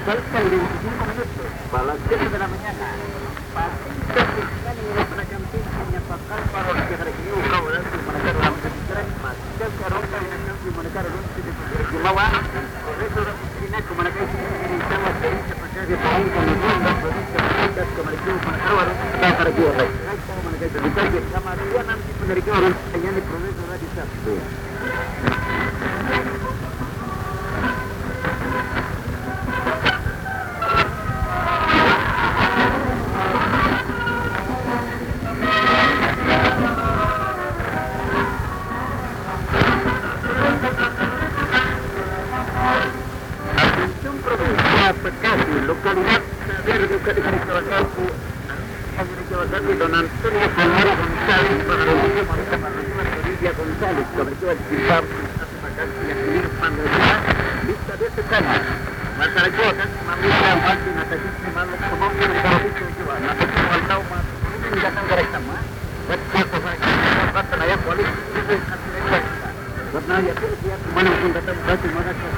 faltan 25 minutos para las 7 de la mañana. Pasita fiscal y de la campina de Pacal para los que requirió cobrar su manejar la municipalidad. Pasita que arroja en el campo y manejar el once de Kumaba. Por eso la oficina como la que se necesitaba hacer esta pasada de Paul con los fondos, productos, productos, como el equipo manejar a los para que rey. Como la que se dice que se llama Rihanna, tipo de equipo allá en el progreso de la distancia. Localidad verde de don Antonio Palmero González para los niños Marita Marroquín Rodilla González, cobertura del Chimpap, hace vacancia y actividad pandemia, lista de este tema. Marcaracoa, Mamita, Martín, Natasita, Malo, como un carabito de Cuba, Natasita, Altao, Martín, y Gatán Garecama, Gatán Garecama, Gatán Allá, Política, Gatán Allá, Política, Bueno, con Gatán Garecama, Gatán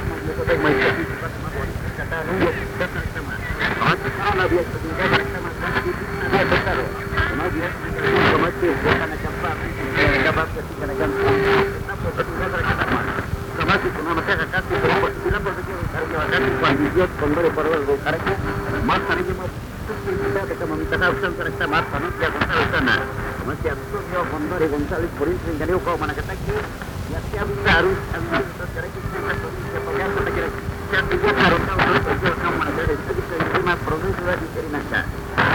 Ahora había que llegar a esta más había tocado. No había como este van a acampar, acabar que sigan acampando. No puede llegar a acampar. Como si con una caja casi pero por si no puede llegar a casi cuando yo con dole por algo carajo. Más para ello más de como mi casa opción para esta marca, no se ha contado sana. Como si Antonio Gondore González por eso engañó como Manacataque y así avisar un ambiente que hay que ser la provincia para que se han dejado todo el proceso como Manacataque el tema progreso de Interinaca.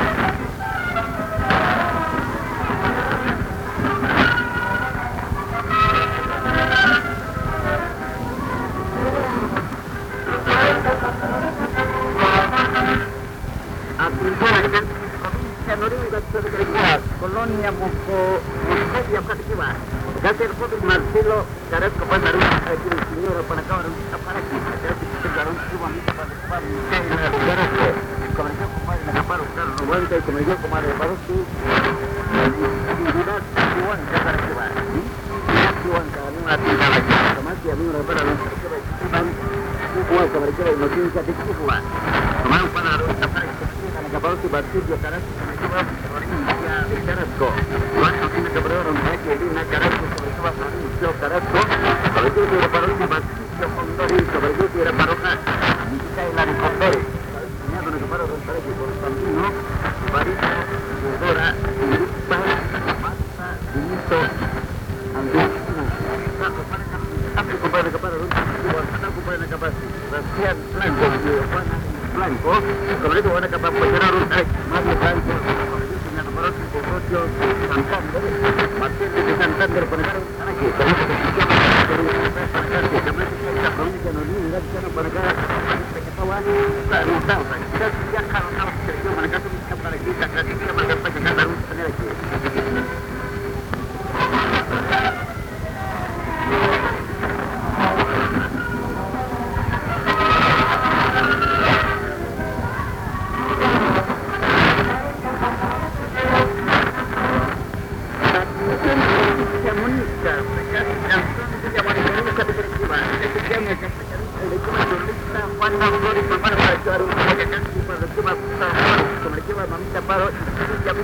Colonia Moscovia, Cativa. Gracias por Marcelo, Carasco, Panarú, aquí el señor Panacaba, para aquí, que llegaron sumamente para Carasco. Como yo, compadre, me acabaron, Carlos Noventa, y como yo, compadre, para tú, actividad Juanca, para que va. Juanca, una actividad aquí, como que a mí me para los que van, Juanca, para que va, no tiene que hacer que jugar. Tomar un Panarú, para que se acabaron su partido, Carasco, de Carasco. Cuando tiene que probar un ataque de una Carasco, sobre todo para un Carasco, sobre todo era para un Basilio Condori, sobre todo era para una Micaela de Condori. Señalando que para un ataque Constantino, Marita, Teodora, Lupa, Marta, Benito, Andrés, compadre que para un compadre capaz, Sebastián Blanco, Juana Blanco, sobre todo van a capaz de poner un Mario Blanco, Santander, Martín de Santander, poner aquí, con este que la provincia no tiene nada para acá, que estaba anotado, ya cada selección para acá, para aquí, la crítica para acá, para cada uno tener aquí. Mamita Paro,